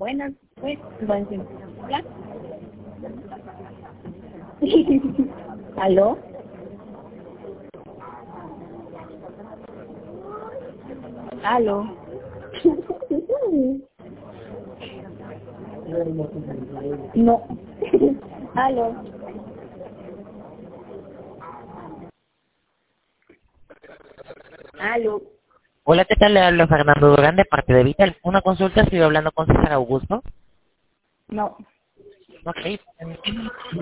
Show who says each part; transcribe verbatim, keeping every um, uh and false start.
Speaker 1: Buenas, pues, buen fin. ¿Ya? ¿Aló? ¿Aló? No. ¿Aló? ¿Aló?
Speaker 2: Hola, ¿qué tal? Le hablo Fernando Durán de parte de Vital. Una consulta, estoy hablando con César Augusto.
Speaker 1: No.
Speaker 2: Ok.